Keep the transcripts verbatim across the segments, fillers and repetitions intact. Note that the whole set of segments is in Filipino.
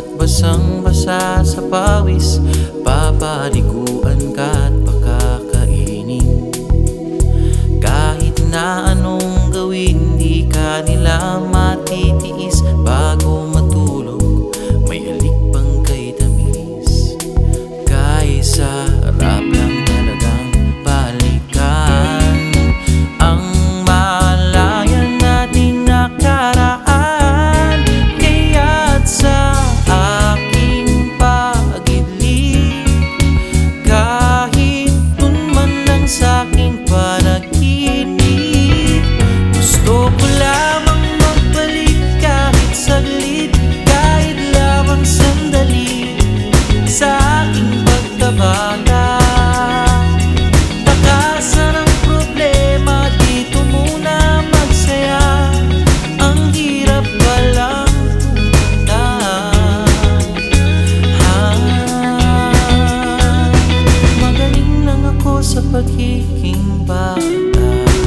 at basang-basa sa pawis, papaliguan ka at pakakainin. Kahit na anong gawin, di ka nila matitiis. Bago matulog, may halik pang kay tamis. Kahit sa harap lang talagang balikan ang malayan nating nakaraan. Kaya't sa aking pag-idlip, kahit dun man lang sa'king panaginip, gusto ko lamang magbalik kahit saglit, kahit lamang sandali sa aking pagkabata. Takasan ang problema, dito muna magsaya. Ang hirap palang tumanda. Ah, magaling lang ako sa pagiging bata.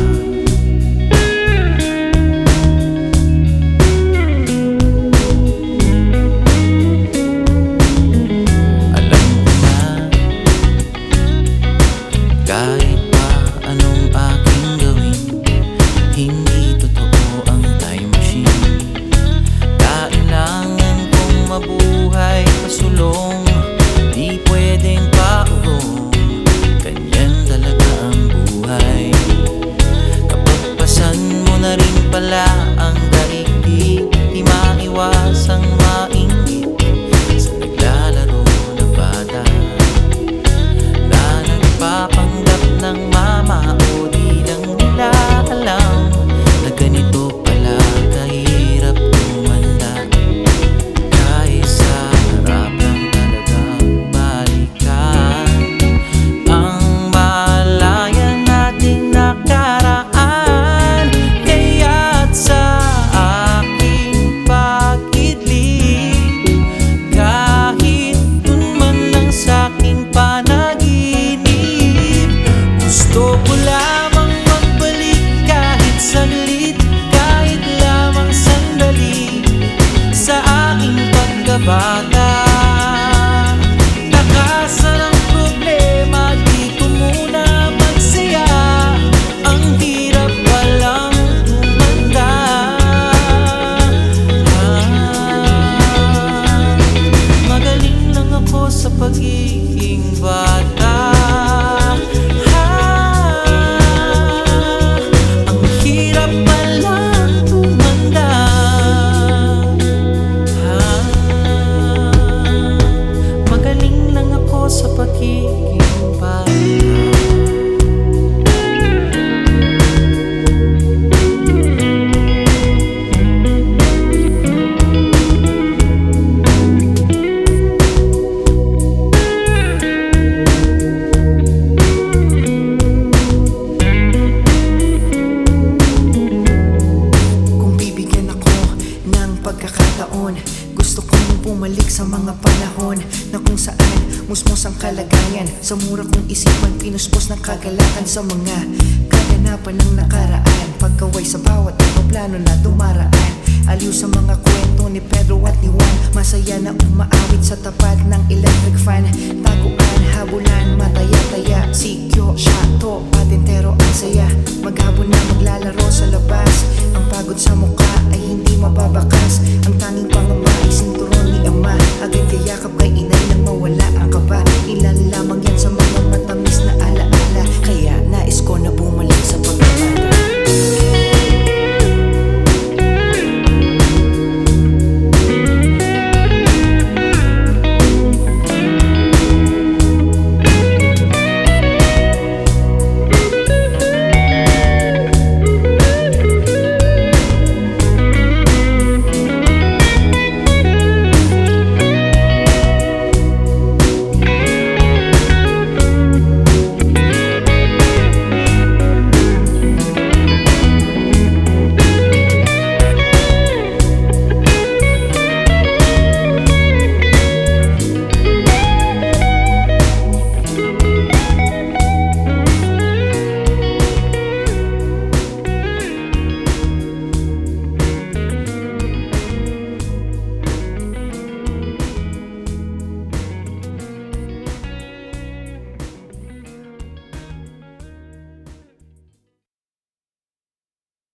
Kahit pa anong aking gawin, hindi totoo ang time machine. Kailangan kong mabuhay pasulong, di pwedeng paurong. Ganyan talaga ang buhay. Kapagpasan mo na rin pala ang daigdig, di maiwasang mainggit sa naglalaro na bata na nagpapanggap ng mama, o di lang nila alam na ganito pala kahirap tumanda. Kahit sa harap lang talagang balikan ang malayan nating nakaraan. Kaya't sa aking pag-idlip, kahit dun man lang sa'king panaginip, gusto ko lamang magbalik kahit saglit, kahit lamang sandali sa aking pagkabata. Takasan ang problema, dito muna magsaya. Ang hirap palang tumanda. Ah, magaling lang ako sa pagiging bata. Sa pagiging bata. Kung bibigyan ako ng pagkakataon, gusto kong bumalik sa mga panahon na kung saan musmos ang kalagayan. Sa mura kong isipan, pinuspos ng kagalakan sa mga kaganapan ng nakaraan. Pagkaway sa bawat plano na dumaraan. Aliw sa mga kwento ni Pedro at ni Juan. Masaya na umaawit sa tapat ng electric fan. Taguan, habulan, mataya-taya. Sikyo, syato, patintero ang saya. Maghapon na maglalaro sa labas. Ang pagod sa mukha ay hindi mababakas. Ang tanging pangamba ay sinturon